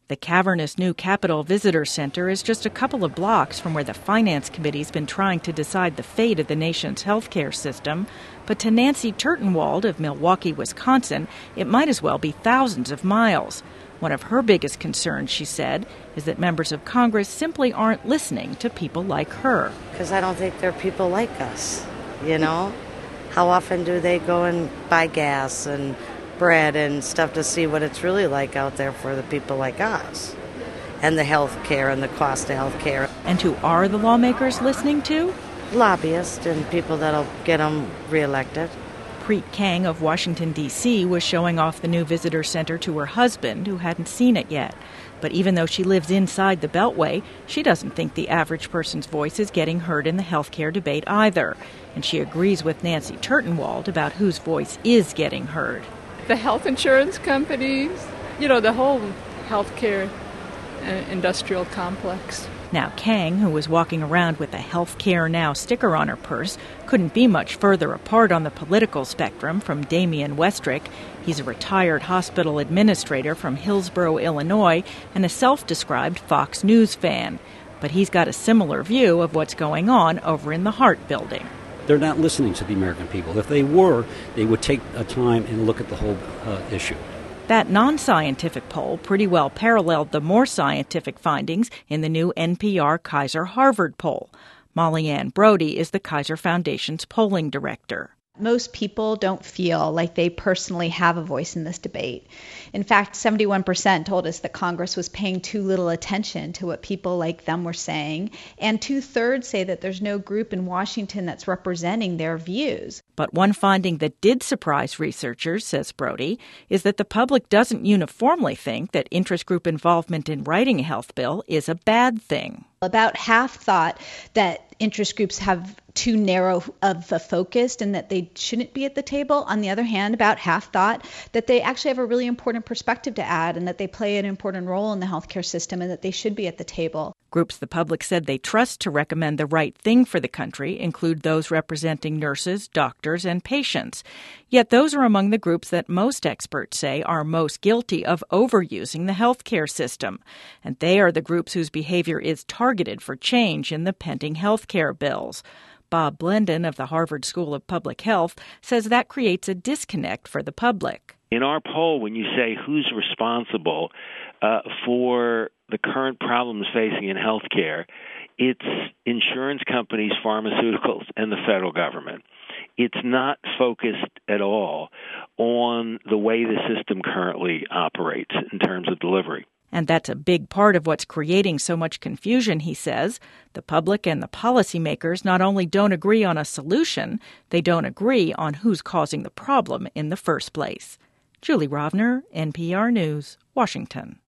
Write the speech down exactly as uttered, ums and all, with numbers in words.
The cavernous new Capitol Visitor Center is just a couple of blocks from where the Finance Committee's been trying to decide the fate of the nation's healthcare system. But to Nancy Turtenwald of Milwaukee, Wisconsin, it might as well be thousands of miles. One of her biggest concerns, she said, is that members of Congress simply aren't listening to people like her. Because I don't think they're people like us, you know? How often do they go and buy gas and bread and stuff to see what it's really like out there for the people like us, and the health care and the cost of health care. And who are the lawmakers listening to? Lobbyists and people that'll get them reelected. Preet Kang of Washington, D C was showing off the new visitor center to her husband, who hadn't seen it yet. But even though she lives inside the Beltway, she doesn't think the average person's voice is getting heard in the healthcare debate either. And she agrees with Nancy Turtenwald about whose voice is getting heard. The health insurance companies, you know, the whole healthcare uh, industrial complex. Now, Kang, who was walking around with a Healthcare Now sticker on her purse, couldn't be much further apart on the political spectrum from Damian Westrick. He's a retired hospital administrator from Hillsborough, Illinois, and a self-described Fox News fan. But he's got a similar view of what's going on over in the Hart Building. They're not listening to the American people. If they were, they would take a time and look at the whole uh, issue. That non-scientific poll pretty well paralleled the more scientific findings in the new N P R Kaiser-Harvard poll. Molly Ann Brody is the Kaiser Foundation's polling director. Most people don't feel like they personally have a voice in this debate. In fact, seventy-one percent told us that Congress was paying too little attention to what people like them were saying, and two-thirds say that there's no group in Washington that's representing their views. But one finding that did surprise researchers, says Brody, is that the public doesn't uniformly think that interest group involvement in writing a health bill is a bad thing. About half thought that interest groups have too narrow of a focus and that they shouldn't be at the table. On the other hand, about half thought that they actually have a really important perspective to add and that they play an important role in the healthcare system and that they should be at the table. Groups the public said they trust to recommend the right thing for the country include those representing nurses, doctors, and patients. Yet those are among the groups that most experts say are most guilty of overusing the healthcare system. And they are the groups whose behavior is targeted for change in the pending healthcare bills. Bob Blendon of the Harvard School of Public Health says that creates a disconnect for the public. In our poll, when you say who's responsible uh, for the current problems facing in healthcare, it's insurance companies, pharmaceuticals, and the federal government. It's not focused at all on the way the system currently operates in terms of delivery. And that's a big part of what's creating so much confusion, he says. The public and the policymakers not only don't agree on a solution, they don't agree on who's causing the problem in the first place. Julie Rovner, N P R News, Washington.